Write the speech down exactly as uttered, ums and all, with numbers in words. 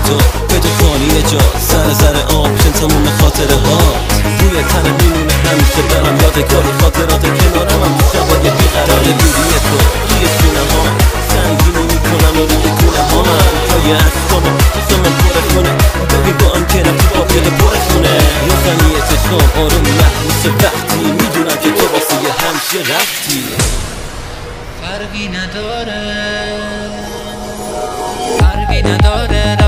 تو به تو خالی جا سر سر آب چه تموم خاطره ها روی تن میمونه همیشه برم یادگاری خاطرات کنارم هم تو شبای بیقرار بودی تو توی سینه ها سنگینی میکنم و روی کونه ها من پای اصفانم چشم من پره کنه ببین با هم کنم تو آبیل پره خونه روزنی چشم آروم محمیشه وقتی میدونم که تو واسه همیشه رفتی فرقی نداره فرقی نداره